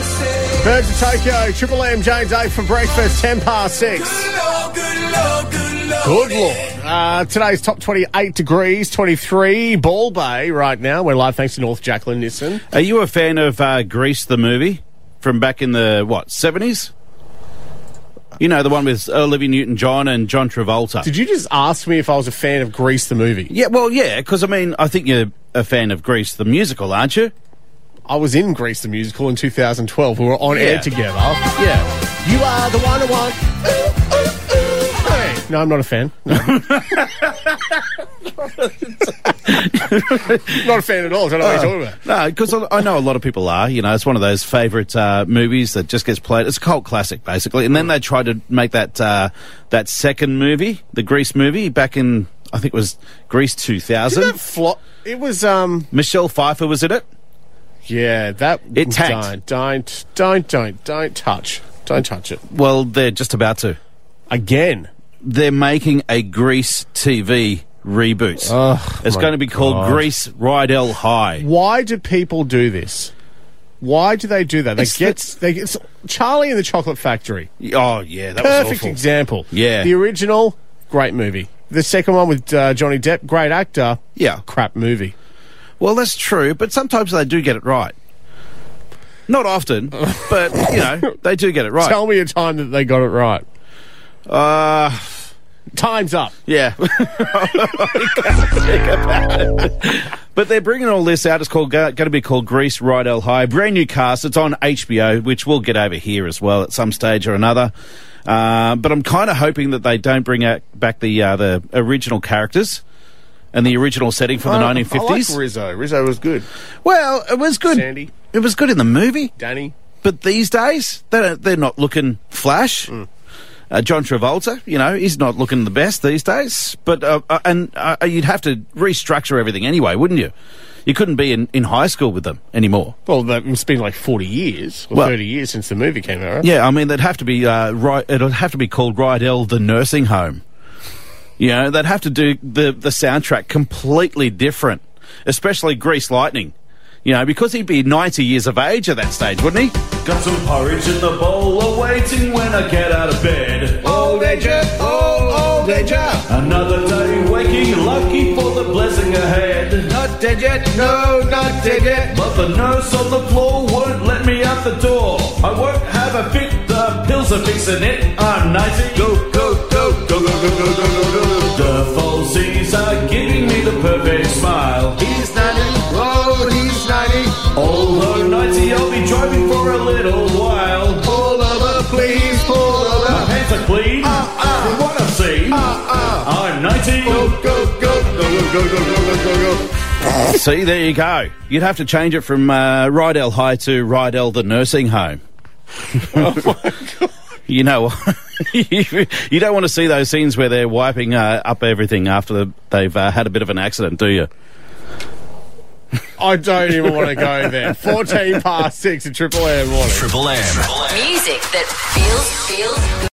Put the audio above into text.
Birds of Tokyo, Triple M, James A for breakfast, 10 past 6. Good Lord. Today's top 28 degrees, 23, Ball Bay right now. We're live thanks to North Jacqueline Nissan. Are you a fan of Grease, the movie, from back in the, 70s? You know, the one with Olivia Newton-John and John Travolta. Did you just ask me if I was a fan of Grease, the movie? Yeah, well, yeah, because, I think you're a fan of Grease, the musical, aren't you? I was in Grease, the musical in 2012. We were on air together. Yeah. You are the one I want. Ooh, ooh, ooh. Hey. No, I'm not a fan. No. Not a fan at all. I don't know what you're talking about. No, because I know a lot of people are. You know, it's one of those favourite movies that just gets played. It's a cult classic, basically. And then they tried to make that second movie, the Grease movie, back in, I think it was Grease 2000. Did that flop? It was... Michelle Pfeiffer was in it. Yeah, that... It tanked. Don't touch. Don't touch it. Well, they're just about to. Again? They're making a Grease TV reboot. Oh, it's going to be called Grease Rydell High. Why do people do this? Why do they do that? It's Charlie and the Chocolate Factory. Oh, yeah, that was awful. Perfect example. Yeah. The original, great movie. The second one with Johnny Depp, great actor. Yeah. Crap movie. Well, that's true, but sometimes they do get it right. Not often, but, they do get it right. Tell me a time that they got it right. Time's up. Yeah. I can't think about it. But they're bringing all this out. It's going to be called Grease Rydell High. Brand new cast. It's on HBO, which we'll get over here as well at some stage or another. But I'm kind of hoping that they don't bring back the original characters and the original setting from the 1950s. I like Rizzo. Rizzo was good. Well, it was good. Sandy. It was good in the movie. Danny. But these days, they're not looking flash. John Travolta, he's not looking the best these days. But you'd have to restructure everything anyway, wouldn't you? You couldn't be in high school with them anymore. Well, it's been like 40 years or 30 years since the movie came out, right? Yeah, they'd have to be it'll have to be called Rydell the Nursing Home. They'd have to do the soundtrack completely different, especially Grease Lightning. Because he'd be 90 years of age at that stage, wouldn't he? Got some porridge in the bowl, awaiting when I get out of bed. Old age, old age. Another day waking, lucky for the blessing ahead. Not dead yet, no, not dead yet. But the nurse on the floor won't let me out the door. I won't have a fit, the pills are fixing it. I'm 90, go, go, go, go, go, go, go, go, go, go. The falsies are giving me the perfect smile. He's 90, oh, he's 90. Although 90, I'll be driving for a little while. Pull over, please, pull over. My pants are clean, from what I've seen. I'm 90, go, go, go, go, go, go, go, go, go. See, there you go. You'd have to change it from Rydell High to Rydell the Nursing Home. Oh, my God. You don't want to see those scenes where they're wiping up everything after they've had a bit of an accident, do you? I don't even want to go there. 14 past 6 at Triple M morning. Triple M. Music that feels good.